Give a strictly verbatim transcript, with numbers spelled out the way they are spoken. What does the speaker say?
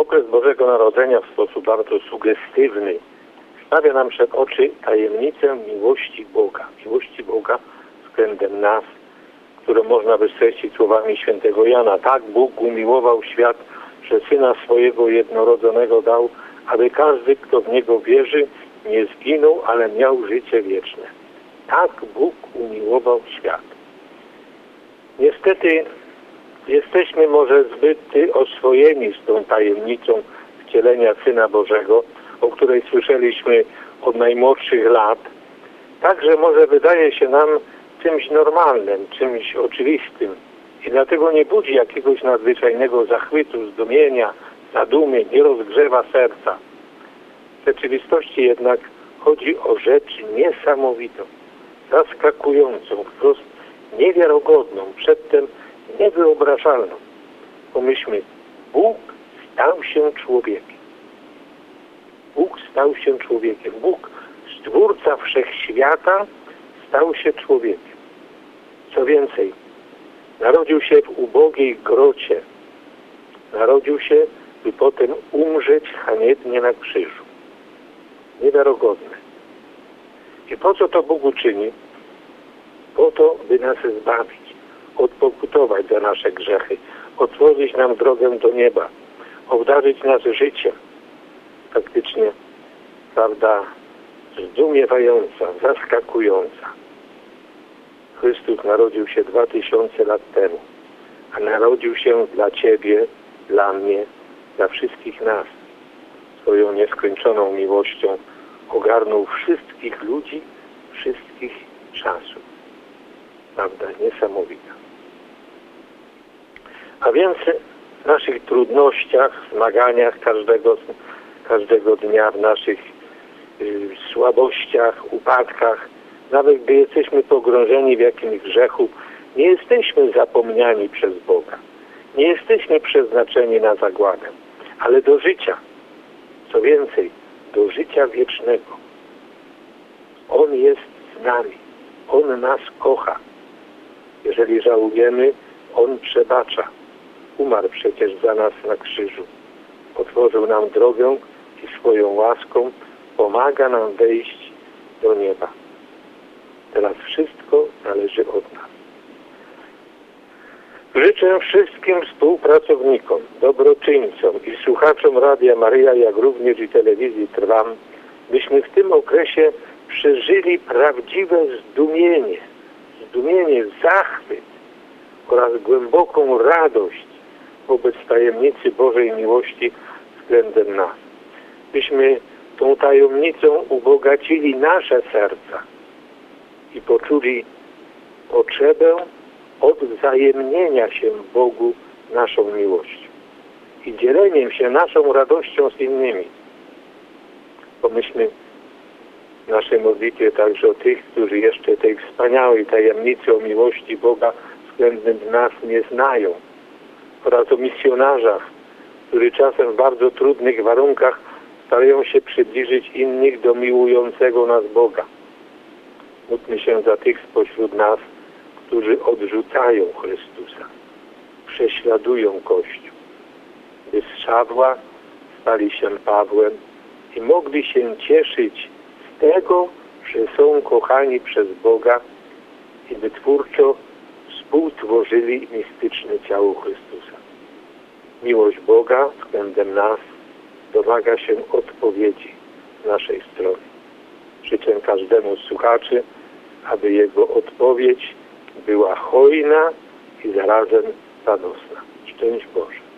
okres Bożego Narodzenia w sposób bardzo sugestywny stawia nam przed oczy tajemnicę miłości Boga. Miłości Boga względem nas, które można by streścić słowami świętego Jana. Tak Bóg umiłował świat, że Syna swojego jednorodzonego dał, aby każdy, kto w Niego wierzy, nie zginął, ale miał życie wieczne. Tak Bóg umiłował świat. Niestety jesteśmy może zbyt oswojeni z tą tajemnicą wcielenia Syna Bożego, o której słyszeliśmy od najmłodszych lat. Także może wydaje się nam czymś normalnym, czymś oczywistym i dlatego nie budzi jakiegoś nadzwyczajnego zachwytu, zdumienia, zadumy, nie rozgrzewa serca. W rzeczywistości jednak chodzi o rzecz niesamowitą, zaskakującą, wprost niewiarygodną, przedtem niewyobrażalną. Pomyślmy, Bóg stał się człowiekiem. Bóg stał się człowiekiem. Bóg, Stwórca wszechświata, stał się człowiekiem. Co więcej, narodził się w ubogiej grocie. Narodził się, by potem umrzeć haniebnie na krzyżu. Niewiarygodne. I po co to Bóg uczyni? Po to, by nas zbawić, odpokutować za nasze grzechy, otworzyć nam drogę do nieba, obdarzyć nas życiem. Faktycznie, prawda, zdumiewająca, zaskakująca. Chrystus narodził się dwa tysiące lat temu, a narodził się dla Ciebie, dla mnie, dla wszystkich nas. Swoją nieskończoną miłością ogarnął wszystkich ludzi, wszystkich czasów. Prawda, niesamowita. A więc w naszych trudnościach, zmaganiach każdego, każdego dnia, w naszych y, słabościach, upadkach, nawet gdy jesteśmy pogrążeni w jakimś grzechu, nie jesteśmy zapomniani przez Boga. Nie jesteśmy przeznaczeni na zagładę, ale do życia. Co więcej, do życia wiecznego. On jest z nami. On nas kocha. Jeżeli żałujemy, On przebacza. Umarł przecież za nas na krzyżu. Otworzył nam drogę i swoją łaską pomaga nam wejść do nieba. Teraz wszystko zależy od nas. Życzę wszystkim współpracownikom, dobroczyńcom i słuchaczom Radia Maryja, jak również i telewizji Trwam, byśmy w tym okresie przeżyli prawdziwe zdumienie, zdumienie, zachwyt oraz głęboką radość wobec tajemnicy Bożej miłości względem nas. Byśmy tą tajemnicą ubogacili nasze serca i poczuli potrzebę odwzajemnienia się Bogu naszą miłością i dzieleniem się naszą radością z innymi. Pomyślmy w naszej modlitwie także o tych, którzy jeszcze tej wspaniałej tajemnicy o miłości Boga względem nas nie znają, oraz o misjonarzach, którzy czasem w bardzo trudnych warunkach starają się przybliżyć innych do miłującego nas Boga. Módlmy się za tych spośród nas, którzy odrzucają Chrystusa, prześladują Kościół, by z Szawła stali się Pawłem i mogli się cieszyć z tego, że są kochani przez Boga i by twórczo współtworzyli mistyczne ciało Chrystusa. Miłość Boga względem nas domaga się odpowiedzi z naszej strony. Życzę każdemu z słuchaczy, aby jego odpowiedź była hojna i zarazem radosna. Szczęść Boże.